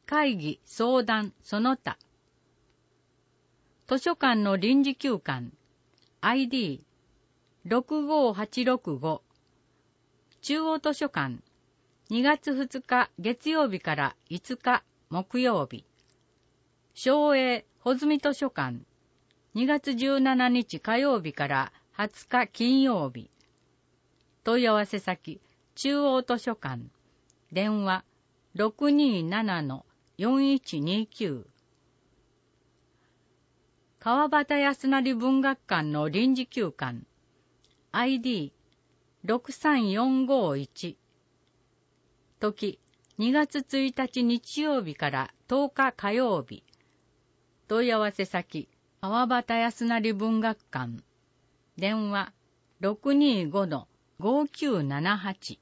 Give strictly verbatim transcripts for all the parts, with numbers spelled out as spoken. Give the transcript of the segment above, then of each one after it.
会議、相談、その他。図書館の臨時休館、アイディーろくごはちろくご。中央図書館、にがつふつか月曜日からいつか木曜日。松栄穂積図書館、にがつじゅうしちにち火曜日からはつか金曜日。問い合わせ先、中央図書館、電話 ろくにーななのよんいちにきゅう。川端康成文学館の臨時休館、アイディーろくさんよんごいち。時、にがつついたち日曜日からとおか火曜日。問い合わせ先、川端康成文学館。電話 ろくにーごのごきゅうななはち。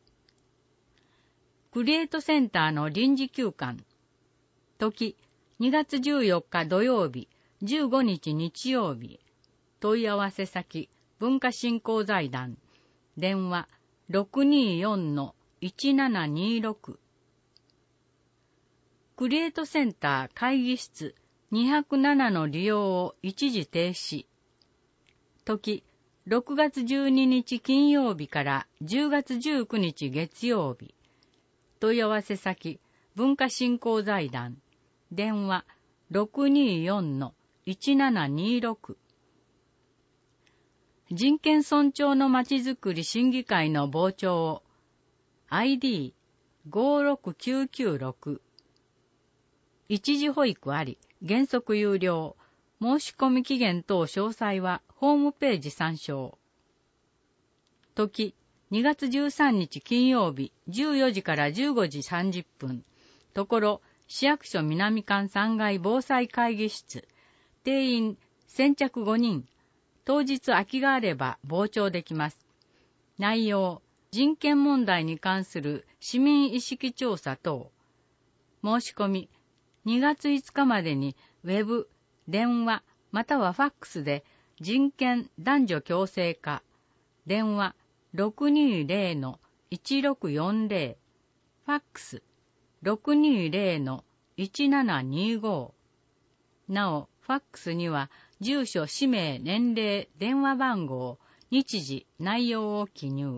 クリエイトセンターの臨時休館。時、にがつじゅうよっか土曜日、じゅうごにち日曜日。問い合わせ先、文化振興財団。電話 ろくにーよんのいちななにろく。クリエイトセンター会議室にひゃくななの利用を一時停止。時、ろくがつじゅうににち金曜日からじゅうがつじゅうくにち月曜日。問い合わせ先、文化振興財団。電話 ろくにーよんのいちななにろく。人権尊重のまちづくり審議会の傍聴を アイディーごろくきゅうきゅうろく。一時保育あり、原則有料。申し込み期限等詳細はホームページ参照。時、にがつじゅうさんにち金曜日、じゅうよじからじゅうごじさんじゅっぷん。ところ、市役所南館さんがい防災会議室。定員先着ごにん。当日空きがあれば傍聴できます。内容、人権問題に関する市民意識調査等。申し込み、にがついつかまでにウェブ、電話、またはファックスで人権男女共生化。電話 ろくにーぜろのいちろくよんぜろ。ファックス ろくにーぜろのいちななにご。なお、ファックスには住所、氏名、年齢、電話番号、日時、内容を記入。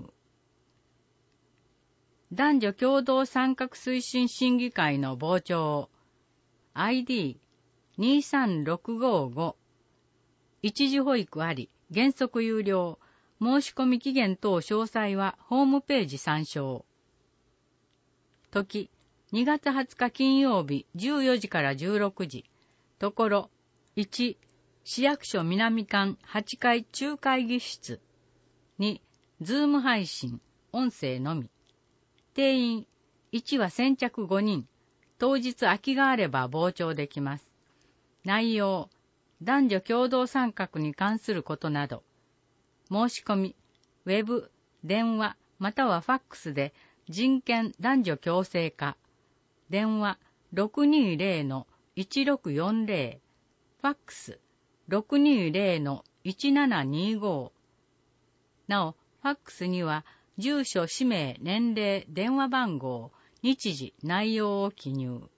男女共同参画推進審議会の傍聴。アイディーにさんろくごご。一時保育あり、原則有料。申し込み期限等詳細はホームページ参照。時、にがつはつか金曜日じゅうよじからじゅうろくじ。ところ、いち、市役所南館はちかい中会議室。に、ズーム配信、音声のみ。定員、いちは先着ごにん。当日空きがあれば傍聴できます。内容、男女共同参画に関することなど。申し込み、ウェブ、電話、またはファックスで人権男女共生化。電話 ろくにーぜろのいちろくよんぜろ。ファックス ろくにーぜろのいちななにご。なお、ファックスには住所、氏名、年齢、電話番号、日時、内容を記入。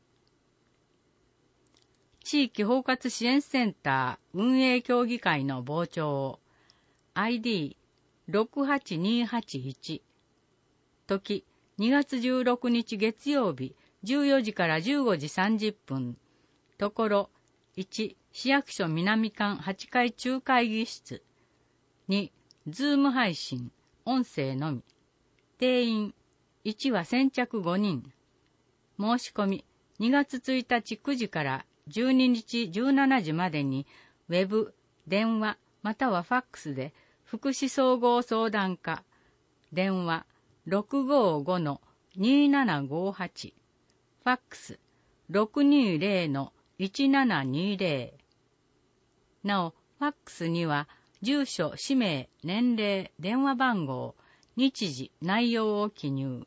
地域包括支援センター運営協議会の傍聴を アイディーろくはちにはちいち。時、にがつじゅうろくにち月曜日、じゅうよじからじゅうごじさんじゅっぷん。ところ、いち、市役所南館はちかい中会議室。に、ズーム配信、音声のみ。定員、いちは先着ごにん。申し込み、にがつついたちくじからじゅうににちじゅうしちじまでに、ウェブ、電話、またはファックスで、福祉総合相談課。電話、ろくごごのにななごはち。ファックス、ろくにーぜろのいちななにぜろ。なお、ファックスには、住所、氏名、年齢、電話番号、日時、内容を記入。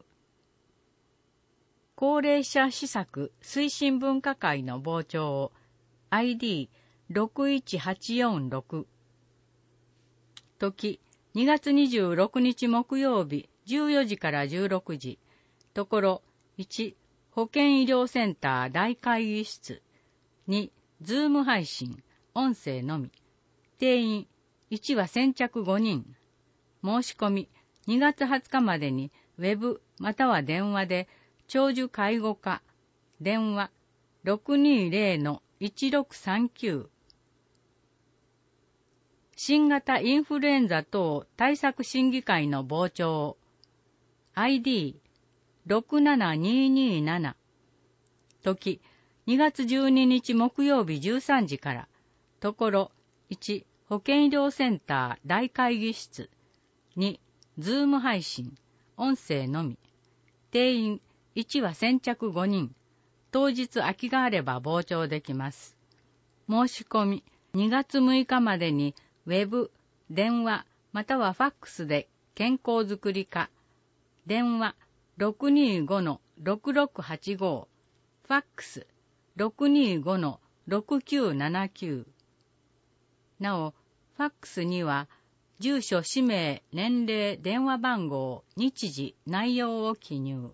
高齢者施策推進分科会の傍聴を アイディーろくいちはちよんろく。時、にがつにじゅうろくにち木曜日じゅうよじからじゅうろくじ。ところ、いち、 保健医療センター大会議室。に、ズーム配信、音声のみ。定員、いちは先着ごにん。申し込み、にがつはつかまでに、ウェブまたは電話で、長寿介護課、電話 ろくにーぜろのいちろくさんきゅう。新型インフルエンザ等対策審議会の傍聴。アイディーろくななにーにーなな。時、にがつじゅうににち木曜日じゅうさんじから。ところ、いち、保健医療センター大会議室。に、ズーム配信、音声のみ。定員、いちは先着ごにん。当日空きがあれば傍聴できます。申し込み、にがつむいかまでに、ウェブ、電話、またはファックスで健康づくり課。電話 ろくにーごのろくろくはちご。ファックス ろくにーごのろくきゅうななきゅう。なお、ファックスには、住所、氏名、年齢、電話番号、日時、内容を記入。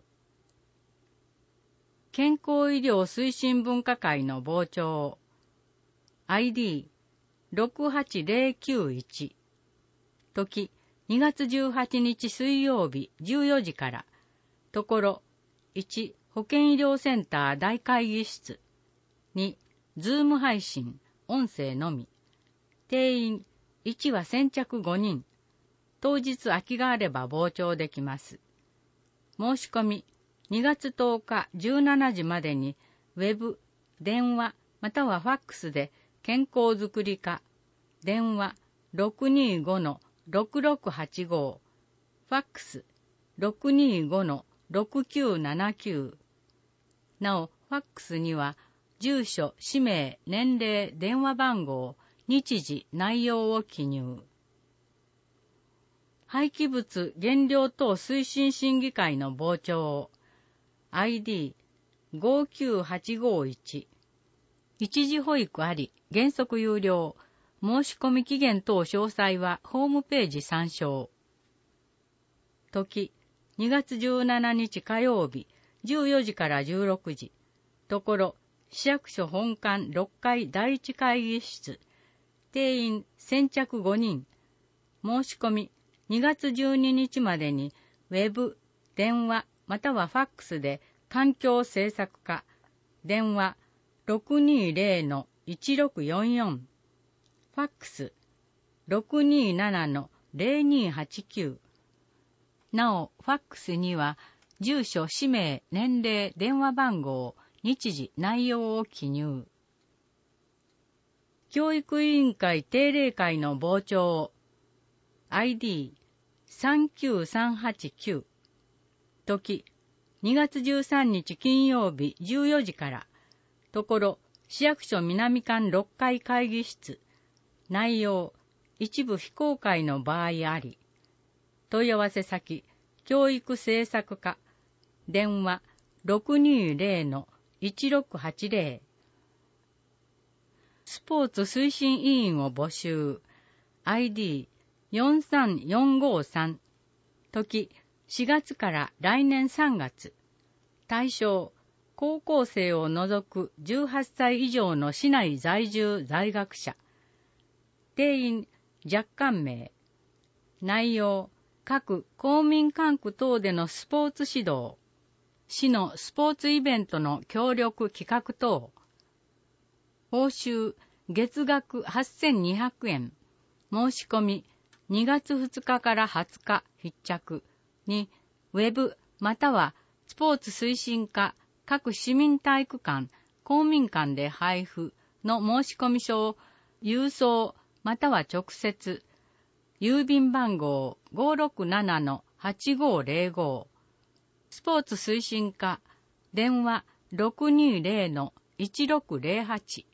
健康医療推進分科会の傍聴。アイディーろくはちぜろきゅういち。時、にがつじゅうはちにち水曜日じゅうよじから。ところ、いち、保健医療センター大会議室。に、ズーム配信、音声のみ。定員、いちは先着ごにん。当日空きがあれば傍聴できます。申し込み、にがつとおかじゅうしちじまでに、ウェブ、電話、またはファックスで健康づくり課、電話 ろくにーごのろくろくはちご、ファックス ろくにーごのろくきゅうななきゅう。なお、ファックスには、住所、氏名、年齢、電話番号、日時、内容を記入。廃棄物減量等推進審議会の傍聴。アイディーごきゅうはちごいち。一時保育あり、原則有料。申し込み期限等詳細はホームページ参照。時、にがつじゅうしちにち火曜日、じゅうよじからじゅうろくじ。ところ、市役所本館ろっかいだいいち会議室。定員先着ごにん。申し込み、にがつじゅうににちまでに、ウェブ、電話、またはファックスで環境政策課、電話 ろくにーぜろのいちろくよんよん、ファックス ろくにーななのぜろにーはちきゅう。なお、ファックスには、住所、氏名、年齢、電話番号、日時、内容を記入。教育委員会定例会の傍聴。アイディーさんきゅうさんはちきゅう。時、にがつじゅうさんにち金曜日じゅうよじから。ところ、市役所南館ろっかい会議室。内容、一部非公開の場合あり。問い合わせ先、教育政策課。電話 ろくにーぜろのいちろくはちぜろ。スポーツ推進委員を募集。アイディーよんさんよんごさん。時、しがつから来年さんがつ。対象、高校生を除くじゅうはっさい以上の市内在住在学者。定員、若干名。内容、各公民館区等でのスポーツ指導。市のスポーツイベントの協力企画等。報酬、月額はっせんにひゃくえん。申し込み、にがつふつかからはつか必着に、ウェブまたはスポーツ推進課各市民体育館、公民館で配布の申込書を郵送または直接、郵便番号 ごーろくななのはちごーぜろご、スポーツ推進課、電話 ろくにーぜろのいちろくぜろはち。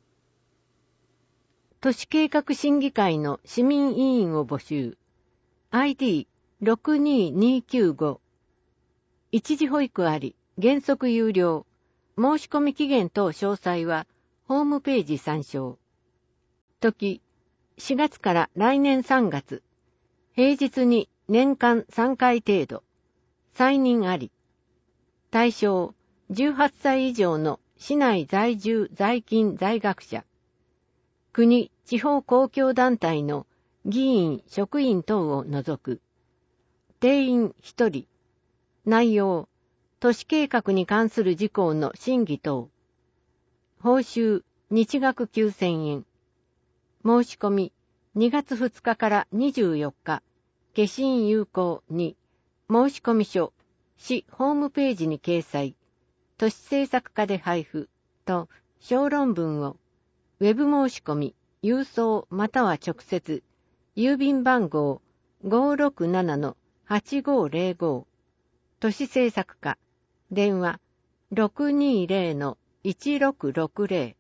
都市計画審議会の市民委員を募集。アイディーろくにーにーきゅうご。一時保育あり、原則有料。申し込み期限等詳細は、ホームページ参照。時、しがつから来年さんがつ。平日に年間さんかい程度。再任あり。対象、 じゅうはっさい以上の市内在住在勤在学者、国・地方公共団体の議員・職員等を除く。定員ひとり。内容、都市計画に関する事項の審議等。報酬、日額きゅうせんえん。申し込み、にがつふつかからにじゅうよっか。消印有効に、申込書、市ホームページに掲載。都市政策課で配布と小論文をウェブ申し込み、郵送または直接、郵便番号 ごーろくななのはちごーぜろご、都市政策課、電話 ろくにーぜろのいちろくろくぜ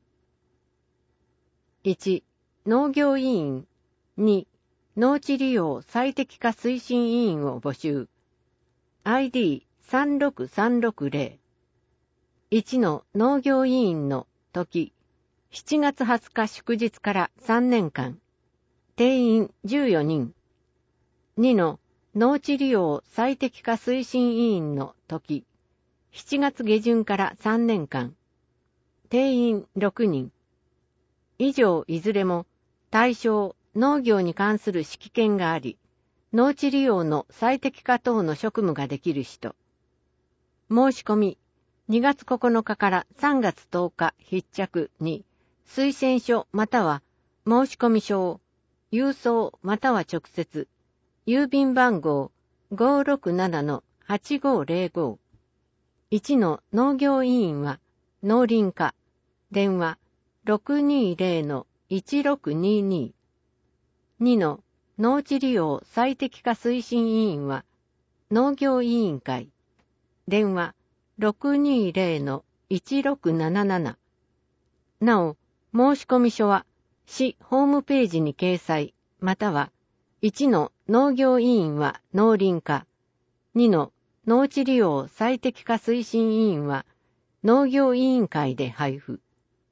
ろ。いち. 農業委員。に. 農地利用最適化推進委員を募集。アイディーさんろくさんろくぜろ。いちの農業委員の時、しちがつはつか祝日からさんねんかん、定員じゅうよにん。にの農地利用最適化推進委員の時、しちがつげじゅんからさんねんかん、定員ろくにん。以上いずれも対象農業に関する識見があり、農地利用の最適化等の職務ができる人。申し込み、にがつここのかからさんがつとおか必着に、推薦書または申込書を、郵送または直接、郵便番号 ごーろくななのはちごーぜろご。いちの農業委員は農林課、電話 ろくにーぜろのいちろくにーにー。にの農地利用最適化推進委員は農業委員会、電話ろくにーぜろのいちろくなななな。なお、申込書は市ホームページに掲載、またはいちの農業委員は農林課、にの農地利用最適化推進委員は農業委員会で配布。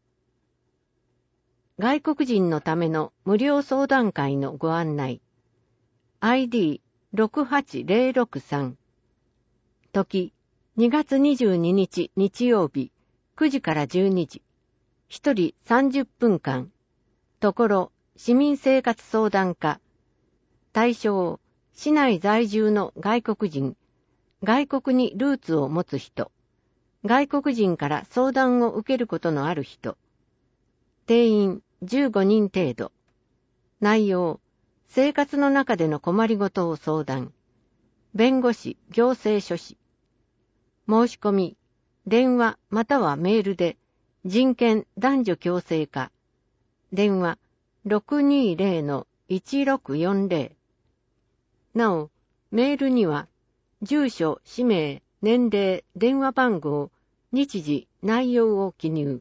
外国人のための無料相談会のご案内。アイディーろくはちぜろろくさん。時、にがつにじゅうににち日曜日、くじからじゅうにじ。ひとりさんじゅっぷんかん。ところ、市民生活相談課。対象、市内在住の外国人、外国にルーツを持つ人、外国人から相談を受けることのある人。定員じゅうごにん程度。内容、生活の中での困りごとを相談。弁護士、行政書士。申し込み、電話またはメールで、人権男女共生課。電話ろくにーぜろのいちろくよんぜろ。なお、メールには、住所、氏名、年齢、電話番号、日時、内容を記入。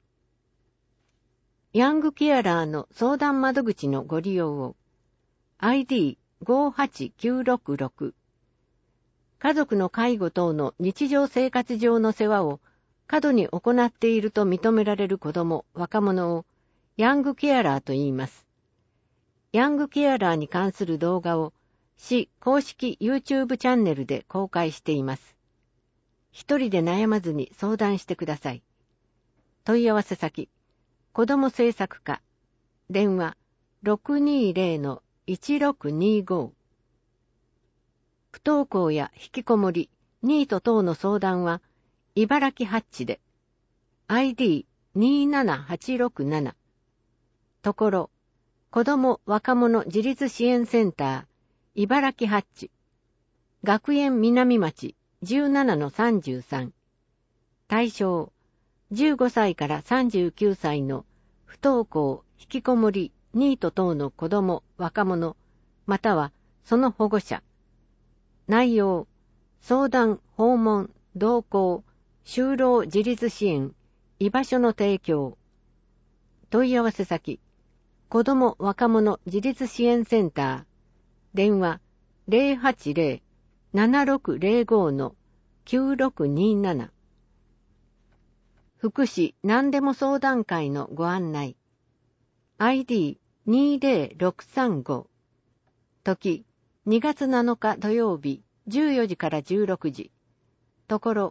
ヤングケアラーの相談窓口のご利用を。アイディーごーはちきゅうろくろく。家族の介護等の日常生活上の世話を過度に行っていると認められる子ども、若者をヤングケアラーと言います。ヤングケアラーに関する動画を市公式 YouTube チャンネルで公開しています。一人で悩まずに相談してください。問い合わせ先、子ども政策課、電話ろくにーぜろのいちろくにーご。不登校や引きこもり、ニート等の相談は、茨城ハッチで、アイディーにーななはちろくなな。ところ、子ども若者自立支援センター、茨城ハッチ、学園南町 じゅうななのさんじゅうさん。対象、じゅうごさいからさんじゅうきゅうさいの不登校、引きこもり、ニート等の子ども、若者、またはその保護者。内容、相談、訪問、同行、就労自立支援、居場所の提供。問い合わせ先、子ども若者自立支援センター、電話ゼロはちゼロ ななろくゼロごのきゅうろくにーなな。福祉何でも相談会のご案内。アイディーにーぜろろくさんご。時、にがつなのか土曜日、じゅうよじからじゅうろくじ。ところ、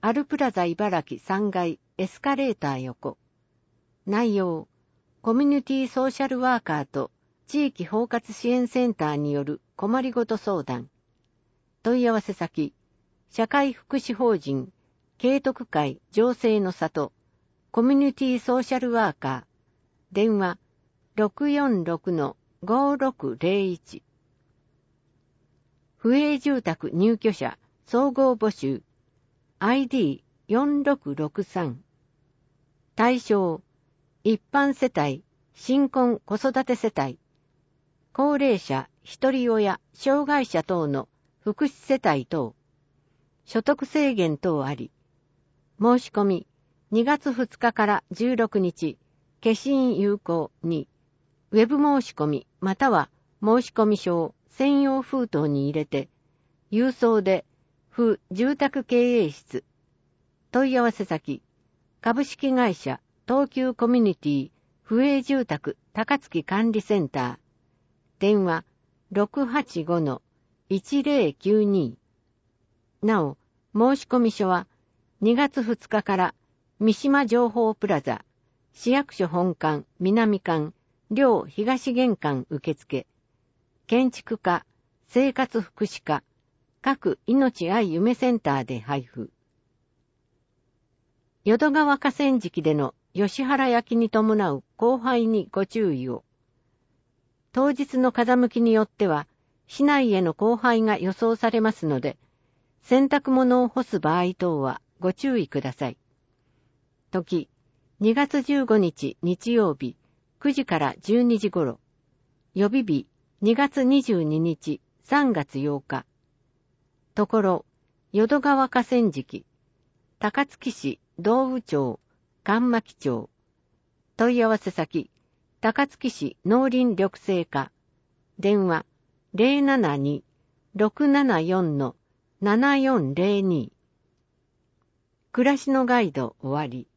アルプラザ茨城さんがいエスカレーター横。内容、コミュニティソーシャルワーカーと地域包括支援センターによる困りごと相談。問い合わせ先、社会福祉法人、慶徳会情勢の里、コミュニティソーシャルワーカー、電話 ろくよんろくのごろくぜろいち。不営住宅入居者総合募集 アイディーよんろくろくさん。対象、一般世帯、新婚子育て世帯、高齢者、一人親、障害者等の福祉世帯等、所得制限等あり、申し込みにがつふつかからじゅうろくにち、消印有効に、ウェブ申し込みまたは申し込み書を専用封筒に入れて、郵送で、府住宅経営室、問い合わせ先、株式会社東急コミュニティ府営住宅高槻管理センター、電話 ろくはちごのいちぜろきゅうに。なお、申し込み書はにがつふつかから三島情報プラザ、市役所本館南館、両東玄関受付、建築課、生活福祉課、各命愛夢センターで配布。淀川河川敷での吉原焼きに伴う降灰にご注意を。当日の風向きによっては、市内への降灰が予想されますので、洗濯物を干す場合等はご注意ください。時、にがつじゅうごにち日曜日くじからじゅうにじ頃。予備日にがつにじゅうににちさんがつようか。ところ、淀川河川敷、高槻市道宇町、神巻町。問い合わせ先、高槻市農林緑生課。電話 ゼロななに ろくななよんのななよんぜろに。暮らしのガイド終わり。